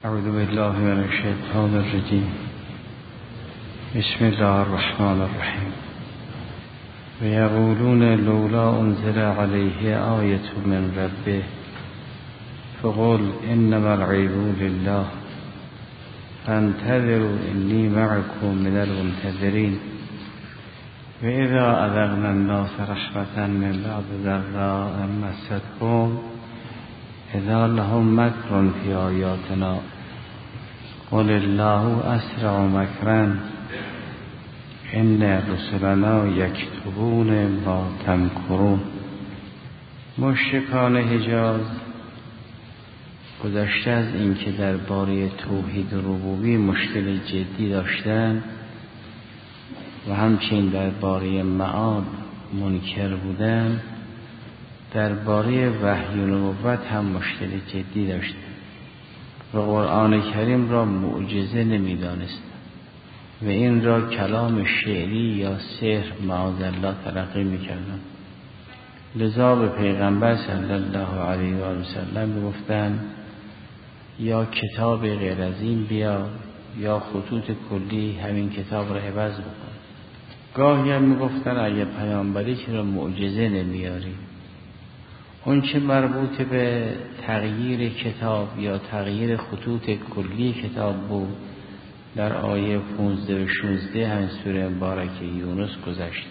اعوذ بالله من الشیطان الرجیم. بسم الله الرحمن الرحیم. و یقولون لولا انزل علیه آیة من ربه فقل انما الغیب لله فانتظروا انی معکم من المنتظرین. و اذا اذقنا الناس رحمة من بعد ضراء مستهم اذا لهم مکر فی آیاتنا قل الله اسرع مکرا ان رسلنا یکتبون ما تمکرون. مشرکان حجاز گذشته از اینکه درباره توحید ربوبی مشکل جدی داشتند و همچنین درباره معاد منکر بودند، درباره وحی و نبوت هم مشکل جدی داشتند و قرآن کریم را معجزه نمی‌دانستند و این را کلام شعری یا سحر معاذالله تلقی می‌کردند. لذا به پیغمبر صلی الله علیه و آله و سلم گفتند یا کتاب غیر از این بیار یا خطوط کلی همین کتاب را عوض بکن. گاهی هم میگفتن اگه پیامبری چرا معجزه نمیاری؟ اون چه مربوط به تغییر کتاب یا تغییر خطوط کلی کتاب بود در آیه 15 و 16 همین سوره مبارکه یونس گذشت.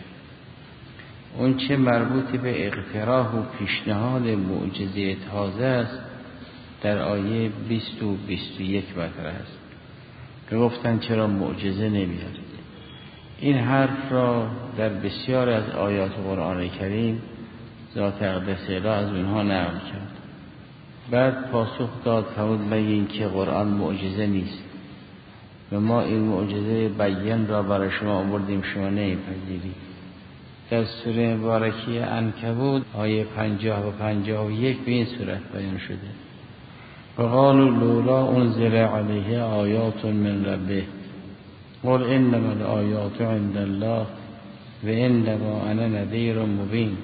اون چه مربوط به اقتراح و پیشنهاد معجزه تازه است در آیه 20 و 21 مطرح است که گفتن چرا معجزه نمیارید. این حرف را در بسیار از آیات قرآن کریم ذات اقدس اله از اونها نقل کرد. بعد پاسخ داد فرمود مگه این که قرآن معجزه نیست و ما این معجزه بیان را برای شما آوردیم شما نمی‌پذیرید. در سوره مبارکه عنکبوت آیه 50 و 51 به این صورت بیان شده. و قالوا لولا انزل علیه آیات من ربه قل انما الآیات عند الله و انما انا نذیر مبین.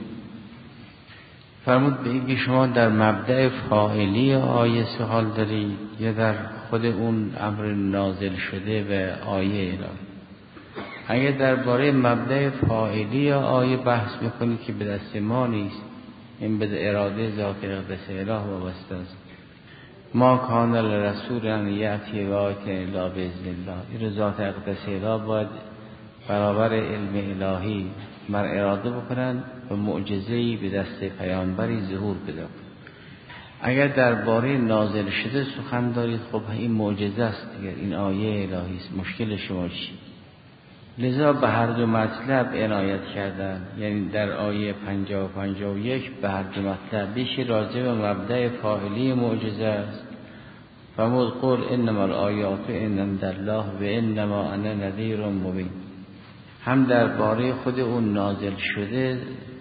فرمود به اینکه شما در مبدأ فاعلی آیه سوال دارید یا در خود اون امر نازل شده و آیه الهی؟ اگر درباره مبدأ فاعلی آیه بحث میکنید که به دست ما نیست، این به اراده ذات اقدس اله وابسته است. ما کان لرسول ان یأتی بآیة الا باذن الله. این ذات اقدس اله باید برابر علم الهی مر اراده بکنند و معجزه‌ای به دست پیامبری ظهور پیدا کند. اگر درباره نازل شده سخن دارید خب این معجزه است دیگر، این آیه الهی است، مشکل شما چی؟ لذا به هر دو مطلب عنایت کردند، یعنی در آیه 50 و 51 به هر دو مطلب بیشی راجع به مبدأ فاعلی معجزه است. فرمود قل انما الآیات عند الله و انما انا نذیر مبین. هم درباره خود اون نازل شده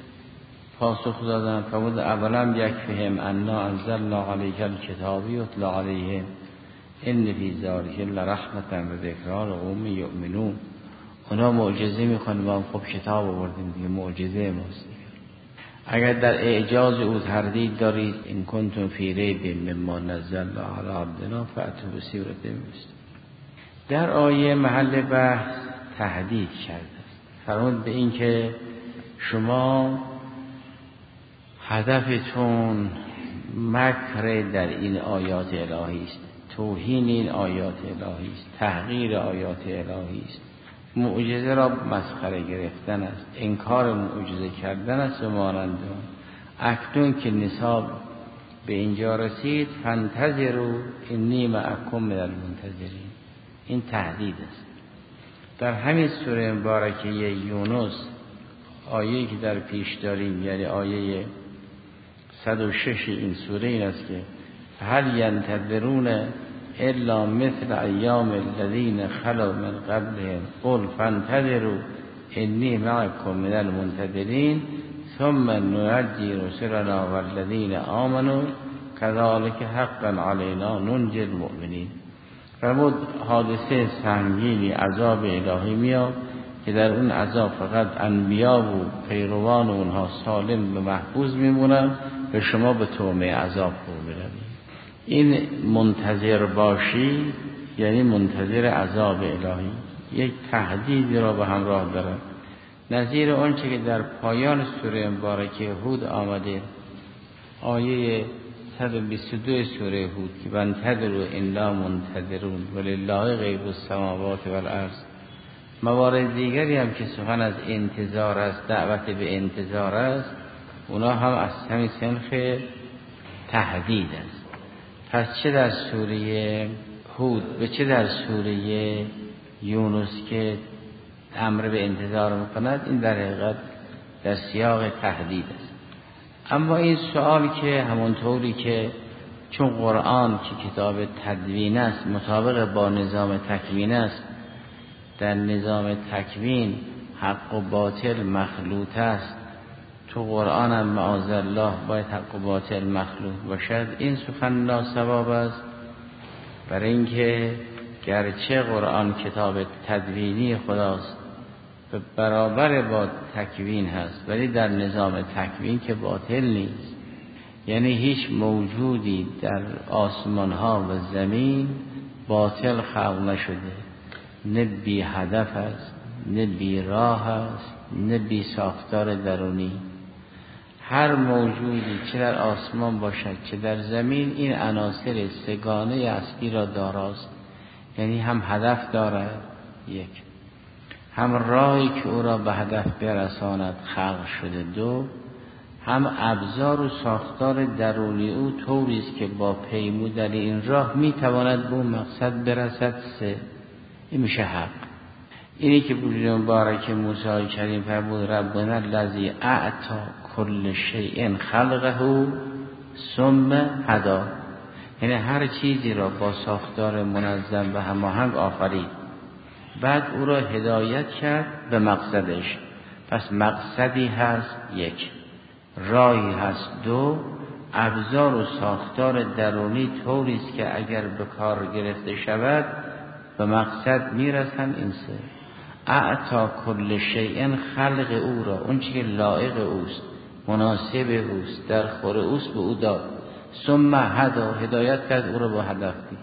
پاسخ دادن. فرمود اولم یکفیهم انا انزلنا علیک الکتاب یتلی علیهم ان فی ذلک لرحمة و ذکری لقوم یؤمنون. اونا معجزه میخوان، ما هم خب کتاب آوردیم دیگه، معجزه ماست. اگر در اعجاز او تردید دارید ان کنتم فی ریب مما نزلنا علی عبدنا فأتوا بسورة مثله. در آیه محل بحث تهدید کرده است. فرمود به این که شما هدفتون مکر در این آیات الهی است، توهین این آیات الهی است، تحقیر آیات الهی است، معجزه را مسخره گرفتن است، انکار معجزه کردن است و مانند آن. اکنون که نصاب به اینجا رسید فانتظروا انی معکم من المنتظرین. این تهدید است. در همین سوره مبارکه یونس آیه‌ای که در پیش داریم، یعنی آیه 106 این سوره این است که هل ینتظرون الا مثل ایام الذین خلوا من قبلهم قل فانتظروا انی معکم من المنتظرین ثم ننجی رسلنا والذین آمنوا كذلک حقا علینا ننجی المؤمنین. فرمود حادثه سنگینی عذاب الهی میاد که در اون عذاب فقط انبیا و پیروان اونها سالم و محفوظ میمونن و شما به طعمه عذاب فرو میروید. این منتظر باشی یعنی منتظر عذاب الهی، یک تهدیدی را به همراه داره، نظیر آنچه که در پایان سوره مبارکه هود آمده، آیه 122 سوره هود که وانتظروا انا منتظرون ولله غیب السماوات والارض. موارد دیگری هم که سخن از انتظار است، دعوت به انتظار است، اونا هم از همین سنخ تهدید است. پس چه در سوره هود و چه در سوره یونس که امر به انتظار میکند، این در حقیقت در سیاق تهدید است. اما این سوال که همونطوری که چون قرآن که کتاب تدوین است مطابق با نظام تکوین است، در نظام تکوین حق و باطل مخلوط است، تو قرآن هم معاذالله باید حق و باطل مخلوط باشد، این سخن ناصواب است. برای اینکه گرچه قرآن کتاب تدوینی خداست و برابر با تکوین هست، ولی در نظام تکوین که باطل نیست، یعنی هیچ موجودی در آسمان ها و زمین باطل خلق نشده، نه بی هدف است، نه بی راه است، نه بی ساختار درونی. هر موجودی چه در آسمان باشد چه در زمین این عناصر سگانه اصلی را داراست، یعنی هم هدف دارد، یک، هم راهی که او را به هدف برساند خلق شده، دو، هم ابزار و ساختار درونی او طوری است که با پیمودن این راه میتواند به اون مقصد برسد، سه، این میشه حق. اینی که بوجود مبارک موسی کریم فرمود ربنا الذی اعطی کل شیء خلقه ثم هدی، یعنی هر چیزی را با ساختار منظم و هماهنگ آفرید، بعد او را هدایت کرد به مقصدش. پس مقصدی هست، یک، راهی هست، دو، ابزار و ساختار درونی طوری است که اگر به کار گرفته شود به مقصد میرسن. این سه، اعطا کل شیء خلق او را، اون چیزی که لایق اوست، مناسب اوست، در خور اوست به او داد، ثم هدا، هدایت کرد او را به هدف دید.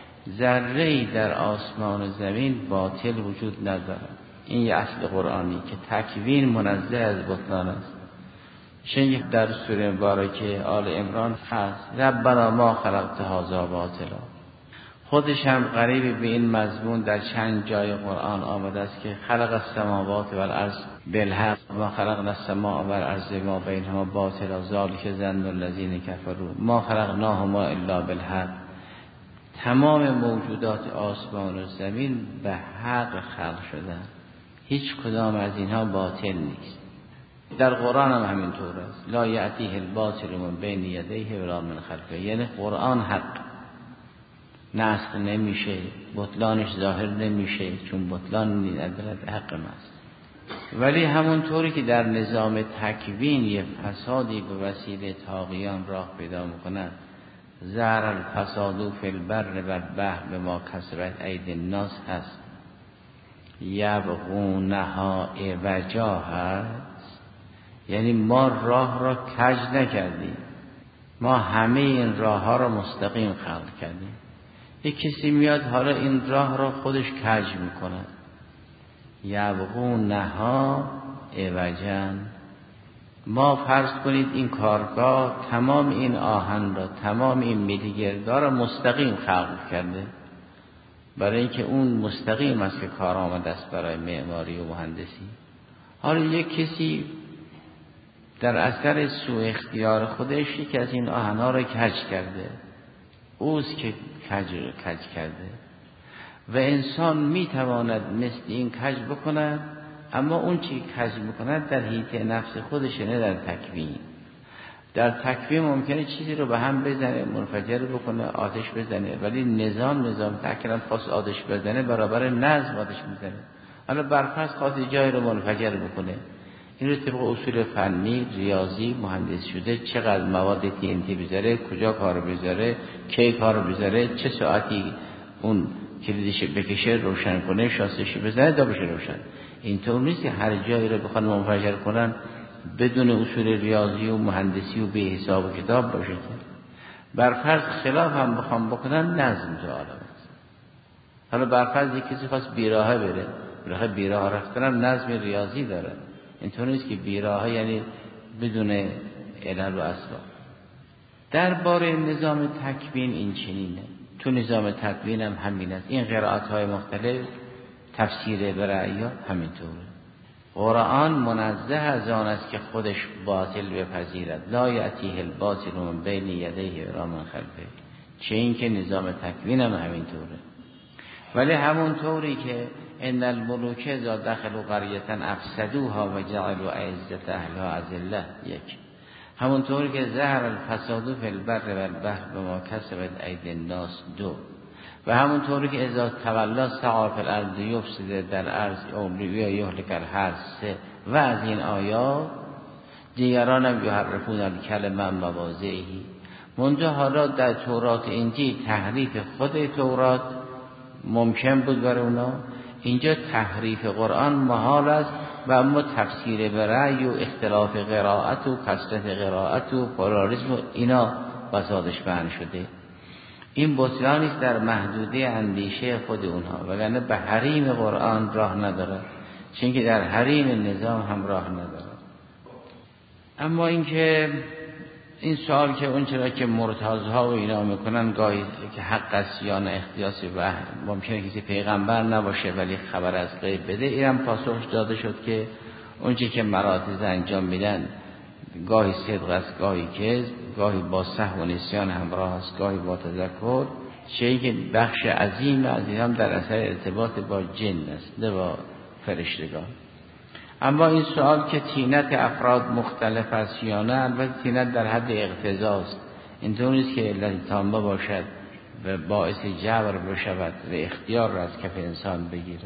ذره‌ای در آسمان و زمین باطل وجود ندارد. این یه اصل قرآنی که تکوین منزه از بطلان است. چون در سوره مبارکه آل عمران هست ربنا ما خلقت هذا باطلا، خودش هم قریب به این مضمون در چند جای قرآن آمده است که خلق السماوات والارض بالحق ما خلقنا السماء والارض ما بینهما باطلا ذلک ظن الذین کفروا ما خلقناهما الا بالحق. تمام موجودات آسمان و زمین به حق خلق شدن، هیچ کدام از اینها باطل نیست. در قرآن هم همینطور است، لا یأتیه الباطل من بین یدیه ولا من خلفه، یعنی قرآن حق، نسخ نمیشه، بطلانش ظاهر نمیشه، چون بطلان ندارد، حق است. ولی همونطوری که در نظام تکوین یه فسادی به وسیله طاغیان راه پیدا میکند، ظهر الفساد فی البر والبحر بما کسبت ایدی الناس هست، یبغونها عوجا هست، یعنی ما راه را کج نکردیم، ما همه این راه ها را مستقیم خلق کردیم. یک کسی میاد حالا این راه را خودش کج میکند، یبغونها عوجا. ما فرض کنید این کارگاه تمام این آهن را، تمام این میلیگردار را مستقیم خلق کرده، برای اینکه اون مستقیم است که کار آمده است برای معماری و مهندسی. حالا یک کسی در اثر سوء اختیار خودش یکی از این آهن‌ها را کج کرده، اوست که کج کرده. و انسان میتواند مثل این کج بکند، اما اون چی کج میکند در حیطه نفس خودشه، نه در تکوین. در تکوین ممکنه چیزی رو به هم بزنه، منفجر بکنه، آتش بزنه، ولی نظام تکوین خاص آتش بزنه برابر نظم آتش میزنه. حالا برفرض خاص جای رو منفجر بکنه، این رو طبق اصول فنی ریاضی مهندس شده، چقدر مواد TNT بذاره، کجا کار بذاره، کی کار بذاره، چه ساعتی اون کلیدش بکشه روشن کنه، شاسش بزنه تا بشه روشن. اینطور نیست که هر جایی رو بخوان منفجر کنن بدون اصول ریاضی و مهندسی و به حساب و کتاب باشه. بر فرض خلاف هم بخوام بکنن نظم تو عالم است. حالا بر فرض کسی خواست بیراهه بره، راه بیراه رفتن هم نظم ریاضی داره. اینطور نیست که بیراهه یعنی بدون علل و اسباب. درباره نظام تکوین این چنینه، تو نظام تکوین هم همین است. این قرائت های مختلف تفسیر برای همینطوره. قرآن منزه از آن است که خودش باطل بپذیرد، لا یأتیه الباطل من بین یدیه ولا من خلفه. چه این که نظام تکوین هم همینطوره. ولی همون طوری که ان الملوک اذا دخلوا قریة افسدوها و جعلوا عزة اهلها اذلة، یک. همون طوری که ظهر الفساد فی البر و البحر بما کسبت ایدی الناس، دو. و همون طوری که اذا تولا سعی فی الارض یفسد در ارض او یهلک الحرث، سه. و از این آیات دیگران هم یحرفون الکلمه عن مواضعه. منتها حالا در تورات انجیل تحریف خود تورات ممکن بود برای اونا، اینجا تحریف قرآن محال است. و اما تفسیر به رأی و اختلاف قرائت و کثرت قرائت و پلاریسم و اینا بساطش بیان شده. این بطلانی است در محدوده اندیشه خود اونها، وگرنه به حریم قرآن راه نداره، چون که در حریم نظام هم راه نداره. اما اینکه این سوال که اون چرا که مرتضی‌ها و اینا میکنن گاهی که حق است یا نه اختیاسی و ممکنه کسی پیغمبر نباشه ولی خبر از غیب بده، اینم پاسخش داده شد که اونچه که مراتض انجام میدن گاهی صدق است، گاهی کذب، گاهی با سهو و نسیان همراه است، گاهی با تذکر، چیزی که بخش عظیم از این هم در اثر ارتباط با جن است نه با فرشتگان. اما این سوال که طینت افراد مختلف است یا نه، البته طینت در حد اقتضاست، اینطور نیست که علت تامه باشد و باعث جبر بشود و اختیار را از کف انسان بگیرد.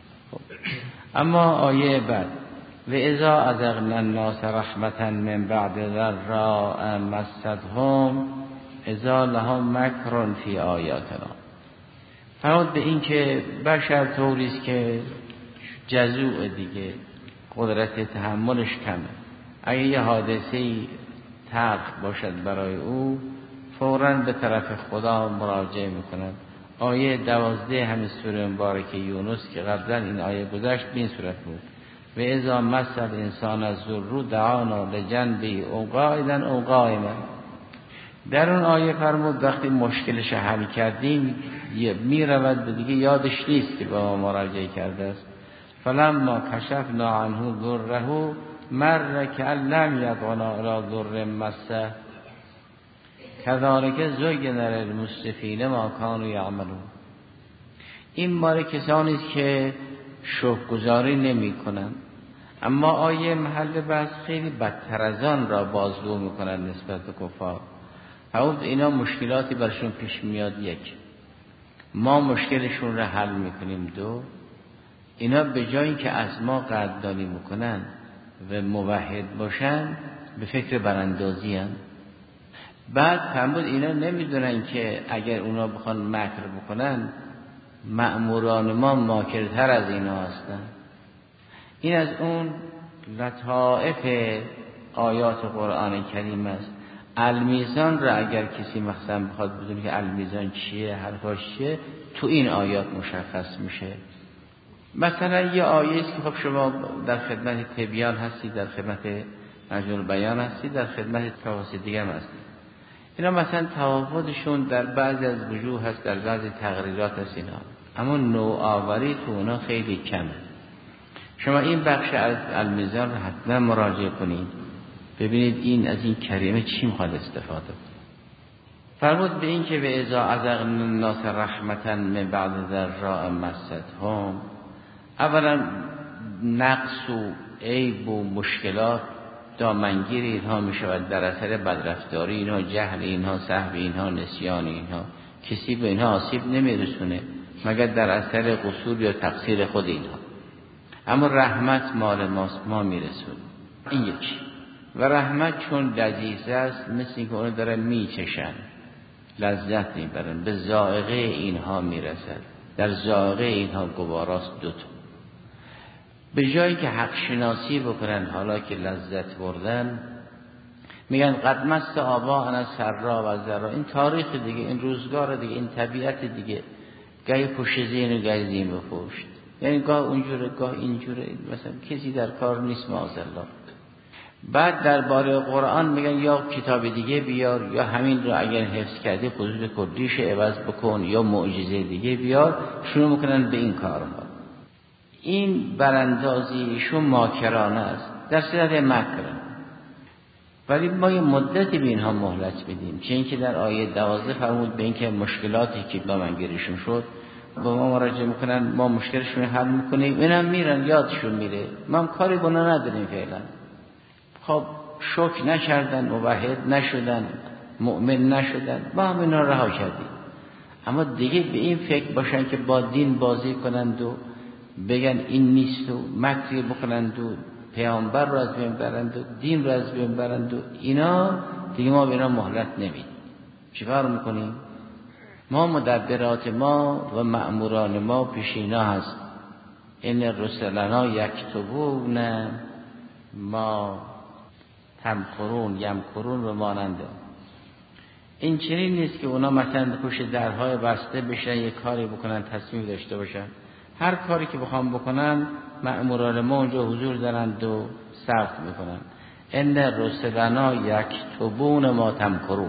اما آیه بعد و اذا اذقنا الناس رحمتا من بعد ضراء مستهم اذا لهم مکر فی آیاتنا. فرمود به این که بشر طوریست که جزوع دیگه، قدرت تحملش کمه. اگه یه حادثه‌ای تلخ باشد برای او فوراً به طرف خدا مراجعه میکنند. آیه 12 همین سوره مبارکه یونس که قبلا این آیه گذشت به این صورت بود و اذا مس الانسان الضر دعانا لجنبه او قاعدا او قائما. در اون آیه فرمود وقتی مشکلش حل کردیم میرود به دیگه یادش نیست که به ما مراجعه کرده است. فلما کشفنا عنه ضره مر کأن لم یدعنا الی ضر مسه کذالک زین للمسرفین ما کانوا یعملون. این باره کسانی است که شکرگزاری نمی‌کنند، اما آیه محل بحث خیلی بدتر از آن را بازگو می‌کنند نسبت به کفار. حالا اینا مشکلاتی برشون پیش میاد، یک، ما مشکلشون را حل می‌کنیم، دو، اینا به جایی که از ما قدردانی میکنن و موحد باشن به فکر براندازی هن. بعد فرمود اینا نمیدونن که اگر اونا بخوان مکر بکنن مأموران ما ماکرتر از اینا هستن. این از اون لطائف آیات قرآن کریم است. المیزان را اگر کسی مثلا بخواد بدونه که المیزان چیه، حرفاش چیه، تو این آیات مشخص میشه. مثلا یه آیه است که خب شما در خدمت تبیان هستید، در خدمت مجموع بیان هستید، در خدمت تفاسیر دیگه هم هستید. اینا مثلا تفاوتشون در بعضی از وجوه هست، در بعضی تقریرات هست اینا، اما نوآوری تو اونا خیلی کمه. شما این بخش از المیزان رو حتما مراجعه کنید ببینید این از این کریمه چی میخواد استفاده کنید. فرمود به این که به اذا اذقنا الناس رحمتا من بعد ضراء مستهم، اولا نقص و عیب و مشکلات دامنگیر اینها می شود در اثر بدرفتاری اینها، جهل اینها، سهو اینها، نسیان اینها. کسی به اینها آسیب نمی رسونه مگر در اثر قصور یا تقصیر خود اینها. اما رحمت مال ماست، ما می رسونه. این یکی. و رحمت چون لذیذ است مثل اینکه اونو دارن می چشن، لذت می برن، به ذائقه اینها می رسد. در ذائقه اینها گواراست دوتا. به جایی که حق شناسی بکنن حالا که لذت بردن، میگن قد مس آباءنا سرا و ضرا. این تاریخ دیگه، این روزگار دیگه، این طبیعت دیگه، گاهی پشت زین و گاهی زین به پشت، یعنی گاه اونجوره گاه اینجوره، مثلا کسی در کار نیست معاذالله. بعد درباره قرآن میگن یا کتاب دیگه بیار، یا همین رو اگر حفظ کردی خصوص کلیش عوض بکن، یا معجزه دیگه بیار. شروع میکنن به این کارها. این براندازیشون ماکرانه است، در صورت مکر. ولی ما یه مدتی به اینها مهلت بدیم، چه اینکه در آیه 12 فرمود به اینکه مشکلاتی که با من گیرشون شد با ما مراجعه میکنن، ما مشکلشون حل میکنیم، اینم میرن یادشون میره، ما هم کاری گناه نداریم فعلا. خب شکر نکردن، موحد نشدن، مؤمن نشدن، ما هم اینا رها کردیم. اما دیگه به این فکر باشن که با دین بازی کنند و بگن این نیست و مکری بکنند و پیامبر رو از بین برند و دین رو از بین برند و اینا، دیگه ما به اینا مهلت نمیدیم. چیکار میکنیم؟ ما مدبرات ما و مأموران ما پیش اینا هست. این رسلنا یکتبون ما تمکرون یمکرون و ماننده. این چنین نیست که اونا مثلا پشت درهای بسته بشن یک کاری بکنن، تصمیم داشته باشن. هر کاری که بخوام بکنن مأموران ما اونجا حضور دارند و ثبت میکنن. ان رسلنا یکتبون ما تمکرون.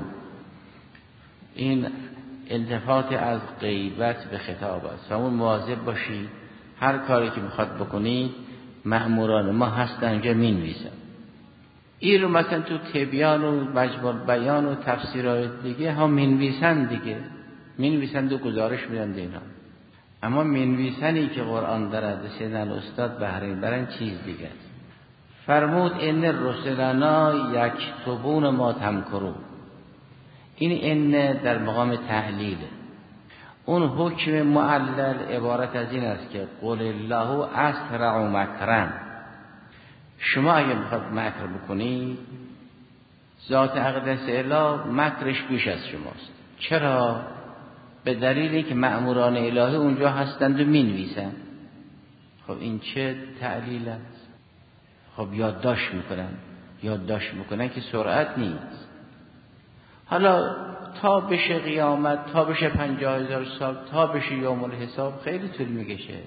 این التفات از غیبت به خطاب است. همون مواظب باشید هر کاری که میخواد بکنید مأموران ما هستن اونجا مینویسن. این رو مثلا تو تبیان و مجموع بیان و تفسیرهای دیگه ها مینویسن دیگه، مینویسن و گزارش میدن دینا. اما مینویسنی که قرآن دارد سیدنا الاستاد بحرین برن چیز دیگه است. فرمود ان رسلنا یکتبون ما تمکرون. این در مقام تعلیله. اون حکم معلل عبارت از این است که قل الله اسرع مکرا. شما اگه میخواد مکر بکنی ذات اقدس اله مکرش بیش از شماست. چرا؟ به دلیلی که مأموران الهی اونجا هستند و مینویسن. خب این چه تعلیل است؟ خب یادداشت میکنن که سرعت نیست. حالا تا بشه قیامت، تا بشه 50,000 سال، تا بشه یوم الحساب خیلی طول میکشه.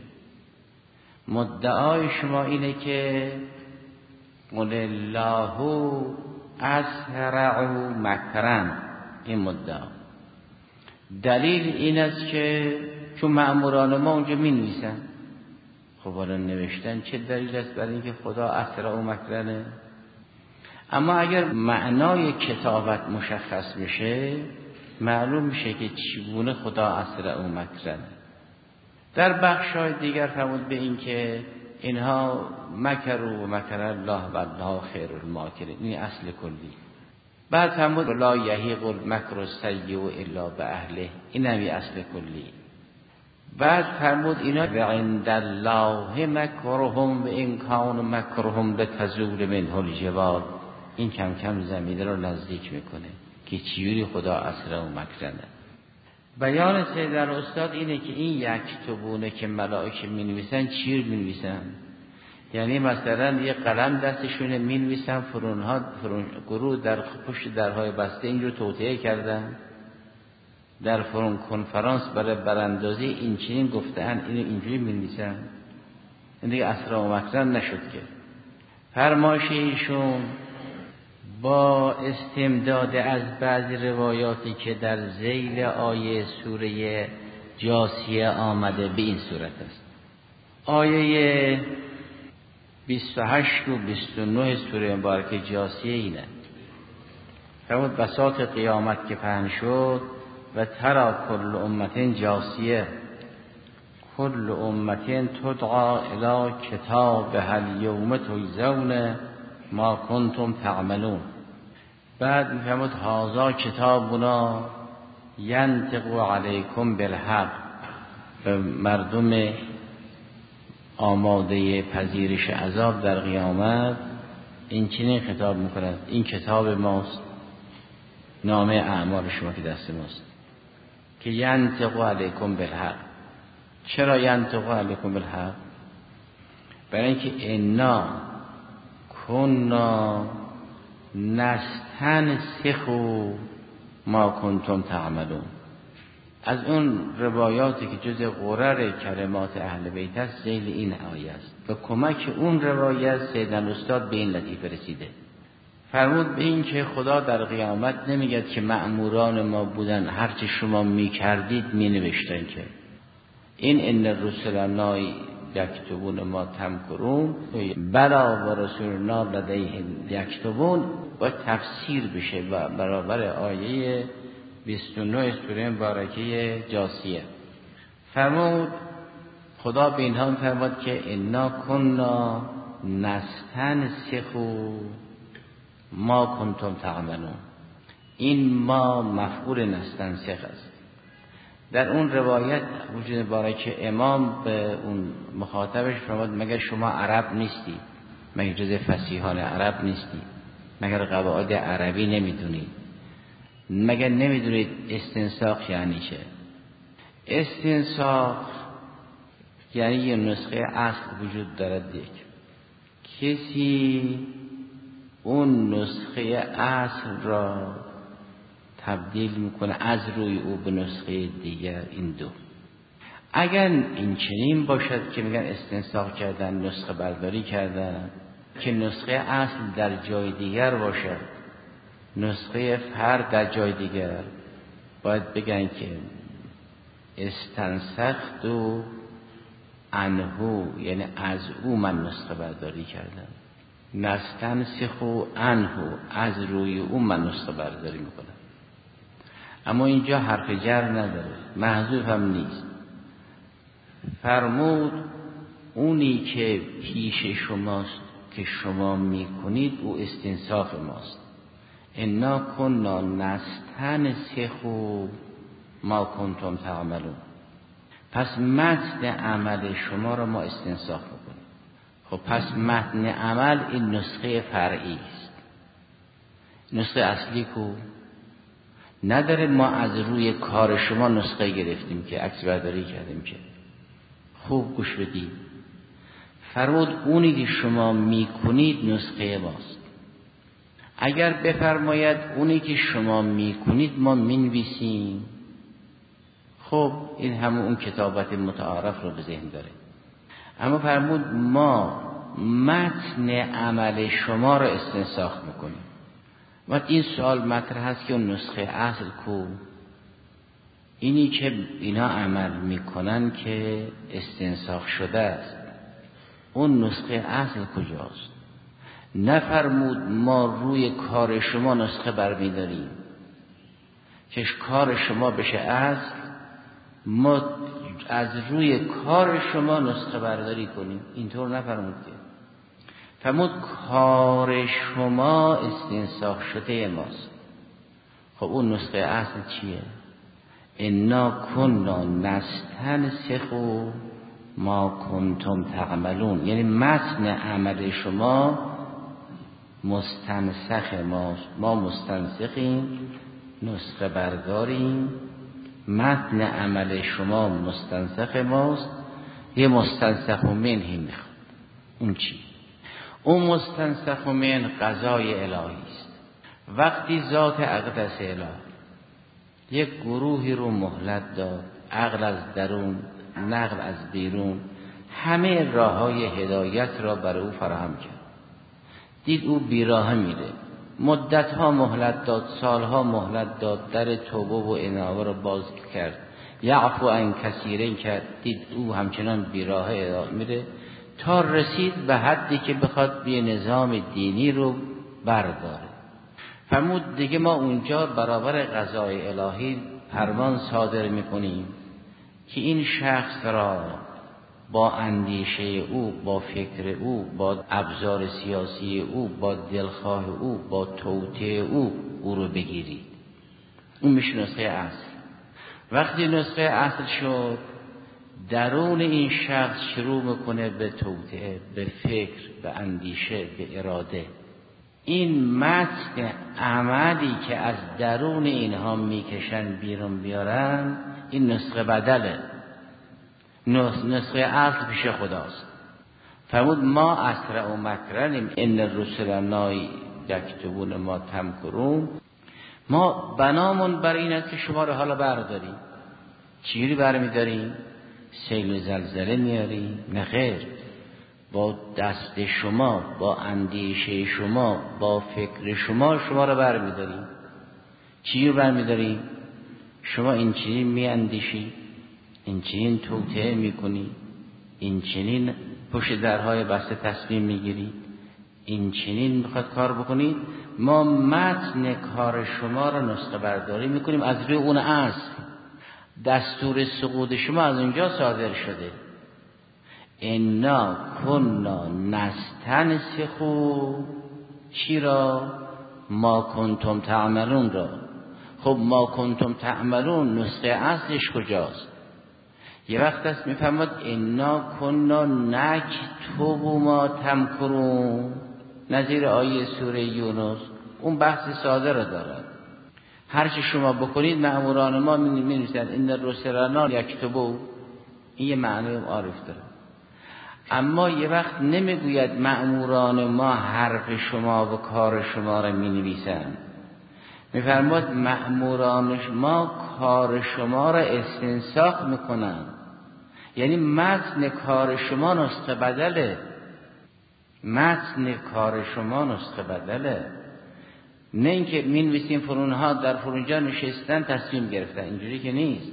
مدعای شما اینه که قل الله اسرع مکرا. این مدعا دلیل این است که چون مأموران ما اونجا می نویسن. خب حالا نوشتن چه دلیل است برای اینکه خدا اسرع مکرنه؟ اما اگر معنای کتابت مشخص میشه معلوم میشه که چگونه خدا اسرع مکرنه. در بخش‌های دیگر فرمود به این که اینها مکروا و مکر الله و الله خیر الماکرین. این اصل کلی. بعد فرمود لا یحیق المکر السیء الا باهله. این هم اصل کلی. بعد فرمود اینا و عند الله مکرهم و ان کان مکرهم لتزول منه الجبال. این کم کم زمین رو نزدیک میکنه که چجوری خدا اسرع و مکرنه. بیان سیدنا استاد اینه که این یکتبونه که ملائکه می‌نویسن چی رو می‌نویسن؟ یعنی مثلا یه قلم دستشونه می‌نویسن فرون گروه در پشت درهای بسته اینجور توطئه کردن، در فرون کنفرانس برای براندازی این چنین گفتن، اینو اینجوری می‌نویسن. این دیگه اسرع و مکرن نشد که. فرمایش ایشون با استمداد از بعضی روایاتی که در ذیل آیه سوره جاثیه آمده به این صورت است. آیه 28 و 29 سوره مبارکه جاثیه اینه. فرمود بساط قیامت که پهن شد و ترى کل امت جاثیه کل امت تدعا الی کتابها الیوم تجزون ما کنتم تعملون. بعد میفرمود هذا کتابنا ینطق علیکم بالحق. به مردم آماده پذیرش عذاب در قیامت این چنین خطاب میکند: این کتاب ماست، نامه اعمال شما که دست ماست که ینطق علیکم بالحق. چرا ینطق علیکم بالحق؟ برای اینکه انا کنا نستنسخوا ما کنتم تعملون. از اون روایاتی که جز غرر کلمات اهل بیت است ذیل این آیه است. به کمک اون روایت سیدنا استاد به این لطیفه رسیده. فرمود به این که خدا در قیامت نمیگد که مأموران ما بودن هرچه شما میکردید مینوشتن، که این ان الرسلنا یکتبون ما تمکرون بلا و رسولنا لدیهم یکتبون و تفسیر بشه و برابر آیه 29 سوره مبارکه جاثیه. فرمود خدا به اینها فرمود که انا کنا نستنسخ ما کنتم تعملون. این ما مفعول نستنسخ است. در اون روایت وجود مبارک امام به اون مخاطبش فرمود مگر شما عرب نیستی؟ مگر جز فصیحان عرب نیستی؟ مگر قواعد عربی نمیدونید؟ مگر نمیدونید استنساخ یعنی چه؟ استنساخ یعنی یه نسخه اصل وجود دارد، کسی اون نسخه اصل را تبدیل میکنه از روی او به نسخه دیگر. این دو اگر این چنین باشد که میگن استنساخ کردن، نسخه برداری کردن، که نسخه اصل در جای دیگر باشد، نسخه فرد در جای دیگر، باید بگن که استنسخت و عنه، یعنی از او من نسخه برداری کردم. نستنسخ عنه، از روی او من نسخه برداری میکنم. اما اینجا حرف جر نداره، محذوف هم نیست. فرمود اونی که پیش شماست که شما میکنید او استنساخ ماست. انا کنا نستنسخ ما کنتم تعملون. پس متن عمل شما را ما استنساخ میکنیم. خب پس متن عمل این نسخه فرعی است. نسخه اصلی کو نداره. ما از روی کار شما نسخه گرفتیم که عکس برداری کردیم. که خوب گوش بدید. فرمود اونی که شما میکنید نسخه ماست. اگر بفرماید اونی که شما میکنید ما مینویسیم، خب این همون اون کتابت متعارف رو به ذهن داره. اما فرمود ما متن عمل شما رو استنساخ میکنیم. و این سوال مطرح هست که اون نسخه اصل کو؟ اینی که اینا عمل میکنن که استنساخ شده است، اون نسخه اصل کجاست؟ نفرمود ما روی کار شما نسخه برمیداریم که کار شما بشه اصل، ما از روی کار شما نسخه برداری کنیم. اینطور نفرمود که. فرمود کار شما استنساخ شده ماست. خب اون نسخه اصل چیه؟ انا کنا نستنسخ ما کنتم تعملون. یعنی متن عمل شما مستنسخ ماست. ما مستنسخیم، نسخه برداریم. متن عمل شما مستنسخ ماست. یه مستنسخ منه میخواد. اون چی؟ اون مستنسخ من قضای الهی است. وقتی ذات اقدس الهی یک گروهی رو مهلت داد، عقل از درون، نقل از بیرون، همه راههای هدایت را برای او فراهم کرد. دید او بیراه میره، مدتها مهلت داد، سالها مهلت داد، در توبه و انابه را باز کرد، یعفو عن کثیرین کرد. دید او همچنان بیراه میره تا رسید به حدی که بخواد به نظام دینی رو برداره. فرمود دیگه ما اونجا برابر قضای الهی فرمان صادر میکنیم که این شخص را با اندیشه او، با فکر او، با ابزار سیاسی او، با دلخواه او، با توطئه او رو بگیرید. اون میشه نسخه اصل. وقتی نسخه اصل شد، درون این شخص شروع میکنه به توطئه، به فکر، به اندیشه، به اراده. این متن عملی که از درون اینها میکشن بیرون بیارن، این نسخه بدله. نسخه اصل پیش خداست. فرمود ما اسرع و مکرنیم ان الرسلنا یکتبون ما تمکرون. ما بنامون بر این است که شما رو حالا برداریم. چیزی برمیداریم؟ سیل و زلزله میاریم؟ نه خیر، با دست شما، با اندیشه شما، با فکر شما شما رو برمیداریم. چی رو برمیداریم؟ شما این چنین میاندیشی، این چنین توطئه میکنی، این چنین پشت درهای بسته تصمیم میگیری، این چنین میخواد کار بکنید. ما متن کار شما رو نسخه برداری میکنیم از روی اون اصل. دستور سقوط شما از اونجا صادر شده. انا کنا نستنسخو چی را؟ ما کنتم تعملون را. خب ما کنتم تعملون نسخه اصلش کجاست؟ یه وقت است میفهمد انا کنا نکتب ما تمکرون، نظیر آیه سوره یونس. اون بحث ساده را دارد. هر چی شما بکنید مأموران ما می‌نویسند ان رسلنا یکتبون. این یه معنی عارف داره. اما یه وقت نمیگوید مأموران ما حرف شما و کار شما را می‌نویسند. می‌فرماید مأموران ما کار شما را استنساخ میکنند. یعنی متن کار شما نسخه بدله. متن کار شما نسخه بدله. نه اینکه می‌نویسیم فرونها در فرونجا نشستن تصمیم گرفتن، اینجوری که نیست.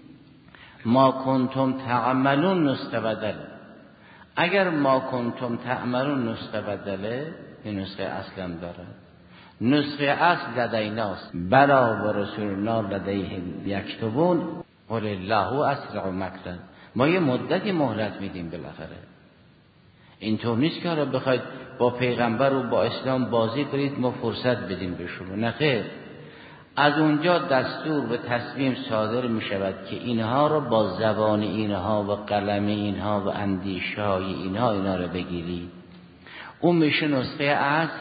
ما کنتم تعملون نسخه بدله. اگر ما کنتم تعملون نسخه بدله، این نسخه اصلا داره. نسخه اصل لدیناست. بلا و رسولنا لدیهم یکتبون قل الله اسرع مکرا. ما یه مدتی مهلت میدیم بالاخره. اینطور نیست که حالا بخواید با پیغمبر و با اسلام بازی کنید ما فرصت بدیم به شما. نه خیر. از اونجا دستور و تصمیم صادر می شود که اینها رو با زبان اینها و قلم اینها و اندیشه های اینها رو بگیری. اون میشه نسخه اصل.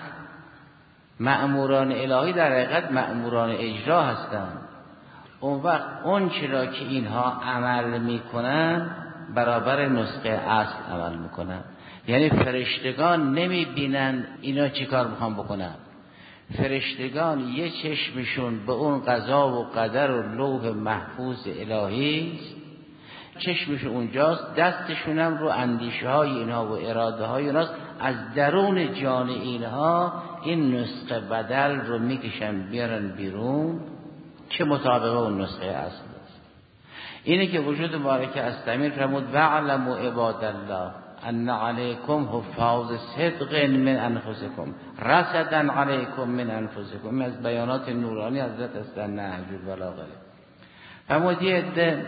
مأموران الهی در حقیقت مأموران اجرا هستند. اون وقت اون چرا که اینها عمل میکنن برابر نسخه اصل عمل میکنن. یعنی فرشتگان نمیبینن اینا چی کار میخوان بکنن. فرشتگان یه چشمشون به اون قضا و قدر و لوح محفوظ الهی است، چشمشون اونجاست، دستشون هم رو اندیشه های اینها و اراده های اینهاست. از درون جان اینها این نسخه بدل رو میکشن بیارن بیرون که مطابق اون نسخه اصل است. اینه که وجود مبارک استمیر فرمود وعلموا عباد الله ان علیکم حفاظ صدق من انفسکم رصدا علیکم من انفسکم. از بیانات نورانی حضرت است در نهج البلاغه. فرمود یه عده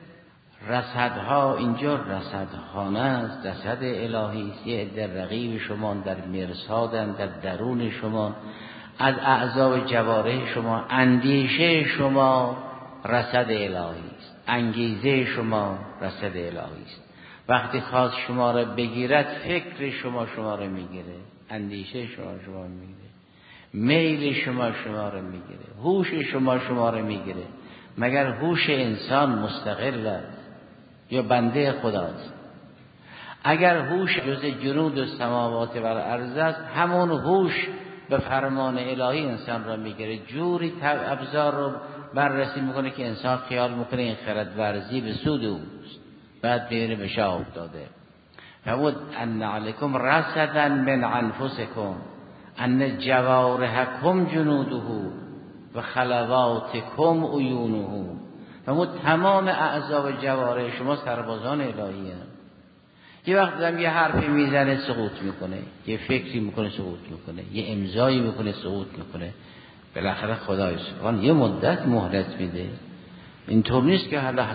رصدها، اینجا رصدخانه است، رصد الهی است. یه عده رقیب شما در مرصادن، در درون شما، از اعضا و جوارح شما. اندیشه شما رصد الهی است، انگیزه شما رصد الهی است. وقتی خواست شما را بگیرد فکر شما را میگیره، اندیشه شما میگیره، میل شما را میگیره، هوش شما را میگیره. مگر هوش انسان مستقل است یا بنده خداست؟ اگر هوش جز جنود و سماوات و الارض است، همون هوش به فرمان الهی انسان را میگیره. جوری ابزار رو بررسی میکنه که انسان خیال میکنه این خرد ورزی به سود اوست، بعد بیره به شاه افتاده. فرمود ان علیکم رصدا من انفسکم ان جوارحکم جنوده و خلواتکم عیونه. فرمود تمام اعضا و جوارح شما سربازان الهی هستند. یه وقت هم یه حرفی میزنه سقوط میکنه، یه فکری میکنه سقوط میکنه، یه امضایی میکنه سقوط میکنه. بالاخره خدای سبحان یه مدت مهلت میده. اینطور نیست که حالا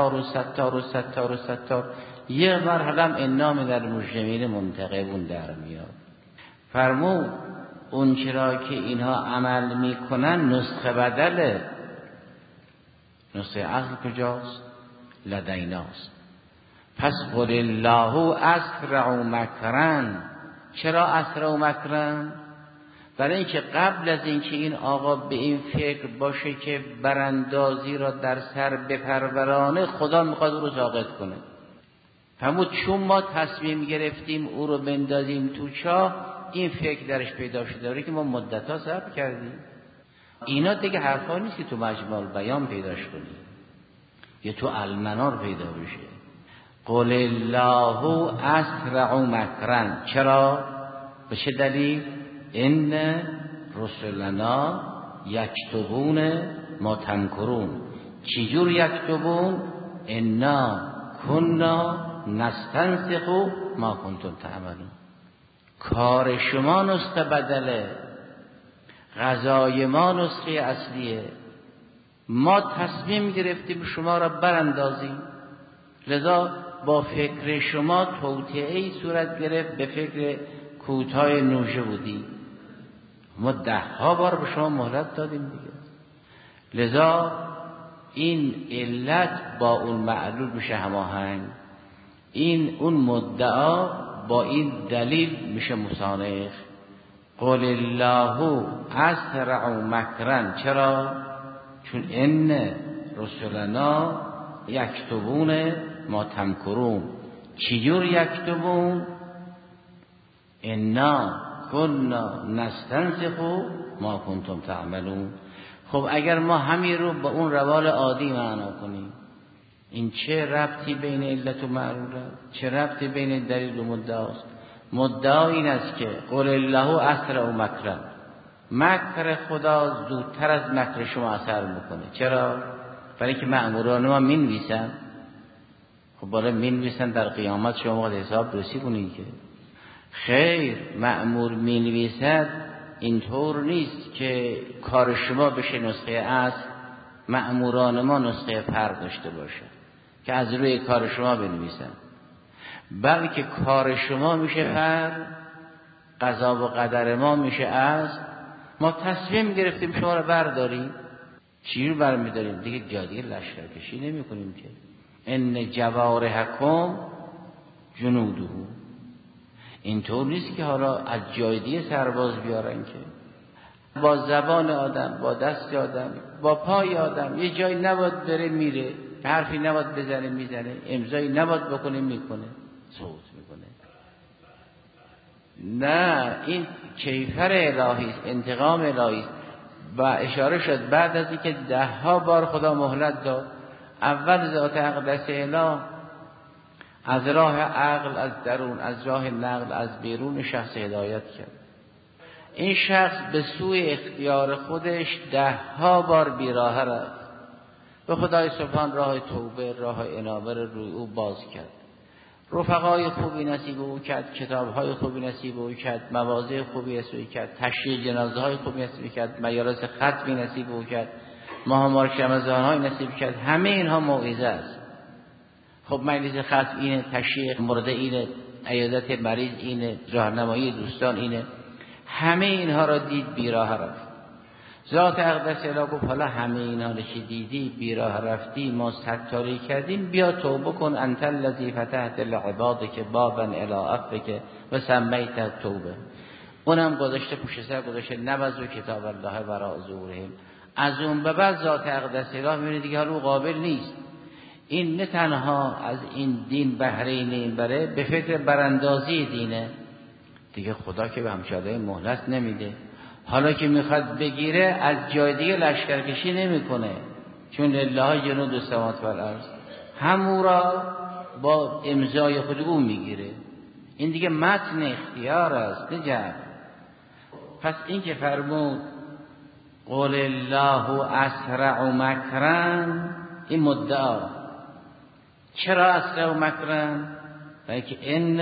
ستار یه مرحله هم انام در مجرمین منتقبون در میاد. فرمود اون چرا که اینها عمل میکنن نسخه بدله. نسخه اصل کجاست؟ لدیناست. پس قل الله اسرع مکرن. چرا اسرع مکرن؟ برای اینکه قبل از اینکه این آقا به این فکر باشه که براندازی را در سر بپرورانه، خدا میخواد او رو ساقط کنه. فرمود چون ما تصمیم گرفتیم او رو بندازیم تو چاه، این فکر درش پیدا شده داره که ما مدت‌ها صبر کردیم. اینا دیگه حرفا نیست که تو مجمع البیان پیداش کنی یا تو المنار پیدا بشه. قل الله اسرع مکرا. چرا؟ به چه دلیل؟ ان رسلنا یکتبون ما تمکرون. چجور یکتبون؟ انا کنا نستنسخ ما کنتم تعملون. کار شما نسخه بدله، غذای ما نسخه اصلیه. ما تصمیم گرفتیم شما را براندازیم، لذا با فکر شما توطئه‌ای صورت گرفت، به فکر کوتاه نوشه بودی. ما 10 بار به شما مهلت دادیم دیگه. لذا این علت با اون معلول میشه هماهنگ، این اون مدعا با این دلیل میشه مسانخ. قل الله اسرع مکرا. چرا؟ چون ان رسلنا یکتبون ما تمکرون. چجور یکتبون؟ انا کنا نستنسخ ما کنتم تعملون. خب اگر ما همین رو با اون روال عادی معنا کنیم، این چه ربطی بین علت و معلوله؟ چه ربطی بین دلیل و مدعاست؟ مدعا این است که قل الله اسرع مکرا، مکر خدا زودتر از مکر شما اثر میکنه. چرا؟ برای که مأموران ما مینویسن. خب بالا مینویسن، در قیامت شما باید حساب رسی کنید که خیر. مأمور مینویسد اینطور نیست که کار شما بشه نسخه اصل، مأموران ما نسخه فرق داشته باشه که از روی کار شما بنویسن، بلکه کار شما میشه فرق، قضا و قدر ما میشه اصل. ما تصمیم گرفتیم شما رو برداریم. چی رو برمیداریم؟ دیگه جادیه لشکرکشی نمی کنیم که ان جوارحکم جنوده. اینطور نیست که حالا از جای دیگه سرباز بیارن که با زبان آدم، با دست آدم، با پای آدم یه جایی نباید بره میره، حرفی نباید بزنه میزنه، امضایی نباید بکنه میکنه، صوت میکنه. نه، این کیفر الهی است، انتقام الهی است. و اشاره شد بعد از اینکه 10 بار خدا مهلت داد، اول ذات اقدس اله از راه عقل، از درون، از راه نقل، از بیرون شخص هدایت کرد. این شخص به سوی اختیار خودش 10 بار بیراه رفت. به خدای سبحان راه توبه، راه انابه روی او باز کرد. رفقای خوبی نصیب او کرد، کتابهای خوبی نصیب او کرد، مواضع خوبی نصیب کرد، تشییع جنازه های خوبی نصیب کرد، مجالس ختمی نصیب او کرد، ماه رمضان های نصیب کرد. همه اینها موعظه است. خب مجلس ختم اینه، تشییع مرده اینه، عیادت مریض اینه، راهنمایی دوستان اینه. همه اینها را دید بیراه رفت. ذات اقدس اله گفت حالا همه اینها رو که دیدی بیراه رفتی، ما ستاری کردیم، بیا توبه کن. انت الذی فتحت لعبادک بابا الی عفوک و سمیت توبه. اونم گذاشته پشت سر، گذاشته نبذوا کتاب الله وراء ظهورهم. از اون به بعد ذات اقدس اله میبینه دیگه حالا قابل نیست. این نه تنها از این دین بهره نمیبره، به فکر براندازی دینه دیگه. خدا که به همچاله مهلت نمیده. حالا که میخواد بگیره از جای دیگه لشکرکشی نمیکنه، چون لله جنود السماوات والارض، همون را با امضای خود او میگیره. این دیگه متن اختیار است، نه. پس این که فرمود قول الله اسرع مکرا، این مدعا. چرا اسرع مکرا؟ برای که ان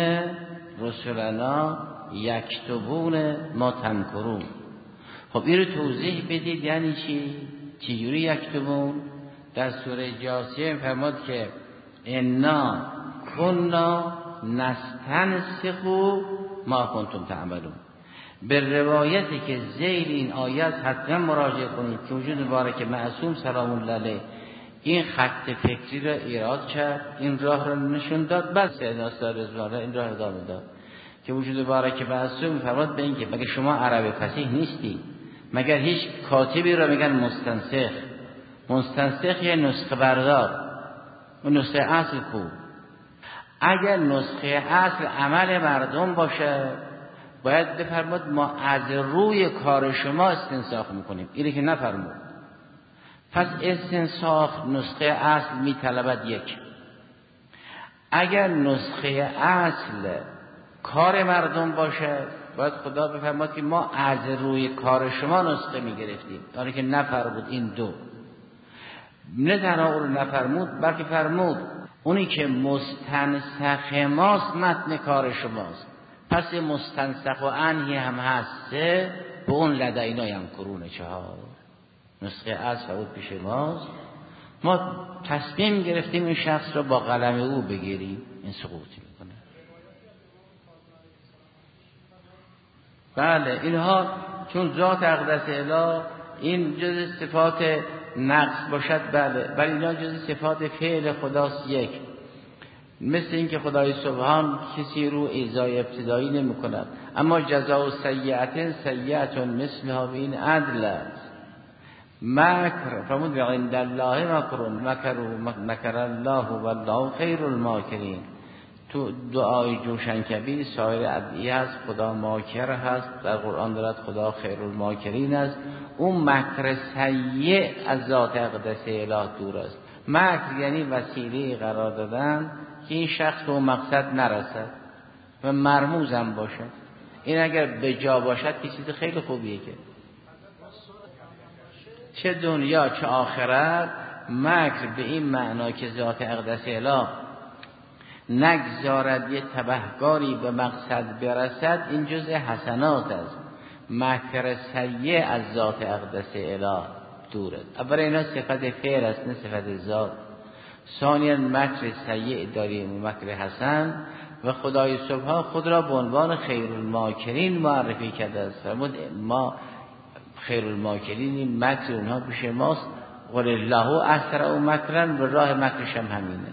رسلنا یکتبون ما تمکرون. خب این رو توضیح بدید یعنی چی؟ چجوری یکتبون؟ در سوره جاثیه فرمود که انا کنا نستنسخ ما کنتم تعملون. به روایتی که ذیل این آیت حتما مراجعه کنید که وجود مبارک معصوم سلام الله علیه این خط فکری را ایراد کرد، این راه را نشون داد، بس ناصر رضوان این راه ادامه داد که وجود مبارک معصوم فرمود به این که مگه شما عرب فصیح نیستی؟ مگر هیچ کاتبی را میگن مستنسخ؟ مستنسخ یه نسخه بردار، اون نسخه اصل کو؟ اگر نسخه اصل عمل مردم باشه باید بفرماد ما از روی کار شما استنساخ میکنیم. اینه که نفرمود. پس استنساخ نسخه اصل میطلبد یک. اگر نسخه اصل کار مردم باشه باید خدا بفرماد که ما از روی کار شما نسخه میگرفتیم. داره که نفرمود. این دو. نه تنها اون نفرمود بلکه فرمود اونی که مستنسخ ماست متن کار شماست. پس مستنسخ و انهی هم هست به اون لدینا هم کرونه 4 نسخه از فرود پیش ماست. ما تصمیم گرفتیم این شخص را با قلم او بگیریم. این سقوطی میکنه. بله اینها چون ذات اقدس اله این جز صفات نقص باشد بله، ولی اینا جز صفات فعل خداست. یک مثل این که خدای سبحان کسی رو ایذای ابتدایی نمی کند، اما جزاء سیئة سیئة مثلها به این عدل است. مکر فرمود عند الله مکر الله والله خیر الماکرین. تو دعای جوشنکبی سایر ادعیه هست خدا ماکر هست، در قرآن دارد خدا خیر الماکرین است. اون مکر سیء از ذات اقدس اله دور است. مکر یعنی وسیله قرار دادن که این شخص به اون مقصد نرسد و مرموز هم باشد. این اگر به جا باشد که چیز خیلی خوبیه که چه دنیا چه آخرت مکر به این معنا که ذات اقدس اله نگذارد یه تبهکاری به مقصد برسد این جزء حسنات است. مکر سیء از ذات اقدس اله دور است. اولا اینا صفت فعل است نه صفت ذات. ثانیا مکر سیء داریم و مکر حسن و خدای سبحان خود را به عنوان خیر الماکرین معرفی کرده است. فرمود ما خیر الماکرین مکر اونها پیش ماست. قل الله اسرع مکرا و راه مکرش هم همینه.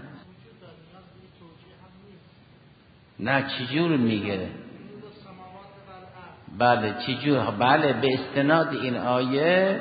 نه چجور میگه؟ بله چجور؟ بله به استناد این آیه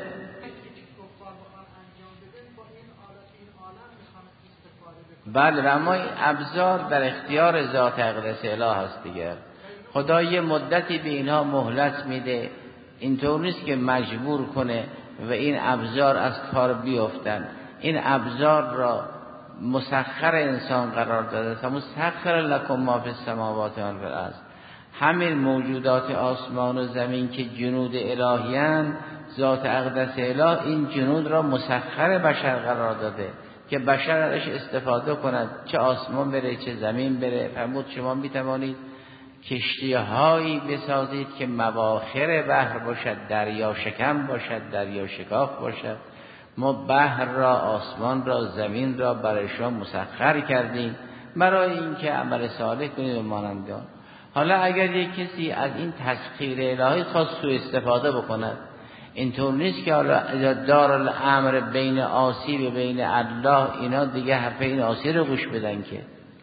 بله و اما ابزار در اختیار ذات اقدس اله هست دیگر. خدا یه مدتی به اینها مهلت میده، اینطور نیست که مجبور کنه و این ابزار از کار بیفتن. این ابزار را مسخر انسان قرار داده تا مسخر لکم ما فی السماوات و الارض. همین موجودات آسمان و زمین که جنود الهیان ذات اقدس اله این جنود را مسخر بشر قرار داده که بشر ازش استفاده کند، چه آسمان بره چه زمین بره. فرمود شما میتوانید کشتی‌هایی بسازید که مواخر بحر باشد، دریا شکم باشد، دریا شکاف باشد. ما بحر را، آسمان را، زمین را برای شما مسخر کردیم برای اینکه عمل صالح کنید و مانند آن. حالا اگر یک کسی از این تسخیر الهی خواست سوء استفاده بکند، اینطور نیست که حالا دار الامر بین عاصی و بین الله اینا دیگه حرف این عاصی رو گوش بدن که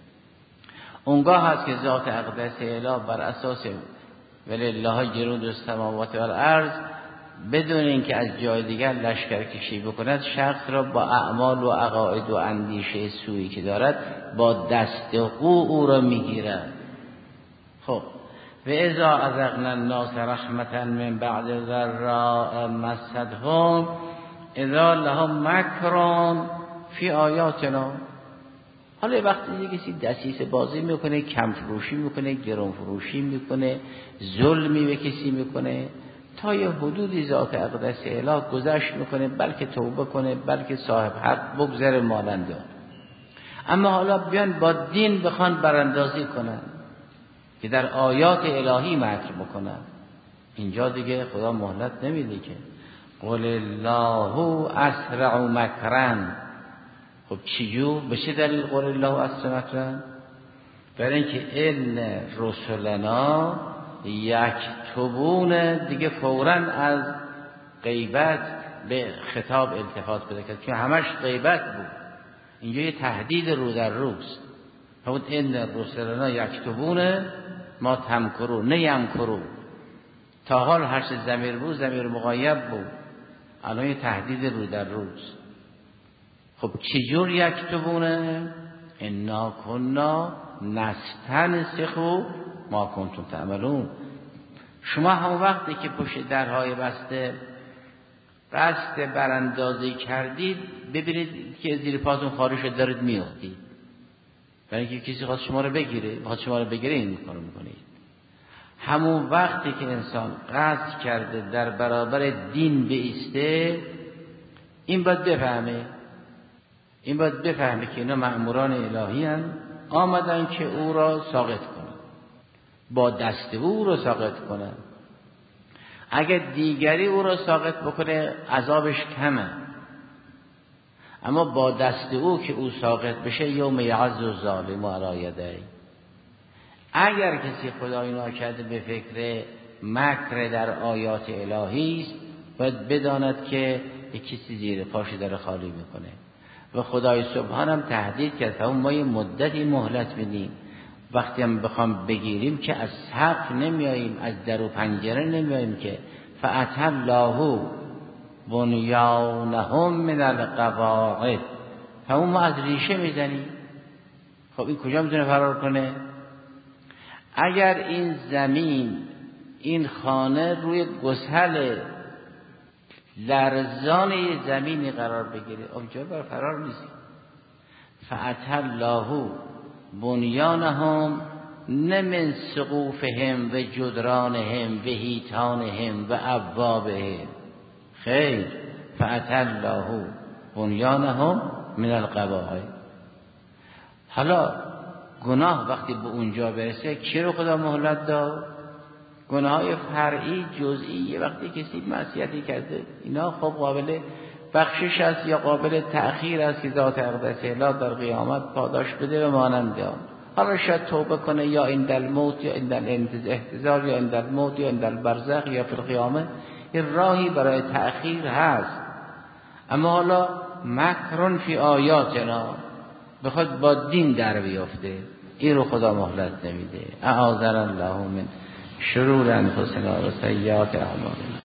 اونگاه هست که ذات اقدس اله بر اساس ولله جنود السماوات و الارض بدون اینکه از جای دیگر لشکر کشی بکند شخص را با اعمال و عقاید و اندیشه سویی که دارد با دست او را میگیرد. خب و اذا اذقنا الناس رحمتا من بعد ضراء مستهم اذا لهم مکر فی آیاتنا. حالا وقتی یه کسی دسیسه بازی میکنه، کم فروشی میکنه، گران فروشی میکنه، ظلمی به کسی میکنه، تا یه حدودی ذات اقدس اله گذشت میکنه، بلکه توبه کنه، بلکه صاحب حق بگذره ماننده. اما حالا بیان با دین بخوان براندازی کنن که در آیات الهی مکر بکنن، اینجا دیگه خدا مهلت نمیده که قل الله اسرع مکرن. خب چجور؟ به چه دلیل قل الله اسرع مکرن؟ برای اینکه ان رسلنا یکتبون دیگه فوراً از غیبت به خطاب التفات پیدا کرد که همش غیبت بود. اینجا یه تهدید رو در روست. فرمود ان رسلنا یکتبون ما تمکرون نه یمکرون. تا حال هر چه ضمیر بود ضمیر مغایب بود، الان یه تهدید رو در روست. خب چجور یکتبونه؟ انا کنا نستنسخ ما کنتم تعملون. شما همون وقتی که پشت درهای بسته قصد براندازی کردید، ببینید که زیر پاتون خارج شد دارید میافتید، برای اینکه کسی خواست شما رو بگیره، خواست شما رو بگیره این کارو میکنید. همون وقتی که انسان قصد کرده در برابر دین بایسته، این باید بفهمه که اینا مأموران الهی هستند، آمدن که او را ساقط کنن، با دست او را ساقط کنن. اگر دیگری او را ساقط بکنه عذابش کمه، اما با دست او که او ساقط بشه یوم یعض الظالم علی یدیه. اگر کسی خدای ناکرده به فکر مکر در آیات الهی است، باید بداند که یک کسی زیر پاش داره خالی میکنه و خدای سبحان هم تهدید کرد اون ما یه مدتی مهلت میدیم، وقتی هم بخوام بگیریم که از سقف نمیاییم، از در و پنجره نمیاییم، که فأتی الله بنیانهم من القواعد، همون ما از ریشه میزنیم. خب این کجا میتونه فرار کنه؟ اگر این زمین، این خانه روی گسل لرزان زمینی قرار بگیره، اونجا بر فرار نیست. فأتی الله بنیانهم نه من سقوفهم و جدرانهم و حیطانهم و ابوابهم، خیر، فأتی الله بنیانهم من القواعد. حالا گناه وقتی به اونجا برسه کی رو خدا مهلت داد؟ گناههای فرعی جزئی، وقتی کسی معصیتی کرده اینا خب قابل بخشش است یا قابل تأخیر است که ذات اقدس الهی در قیامت پاداش بده و مانند آن. حالا شاید توبه کنه یا عند الموت یا عند الاحتضار یا عند الموت یا عند البرزخ یا فی القیامه، یه راهی برای تأخیر هست. اما حالا مکرون فی آیاتنا، بخواد با دین در بیافته، این رو خدا مهلت نمیده. اعاذنا الله من شرور انفسنا و سیئات اعمالنا.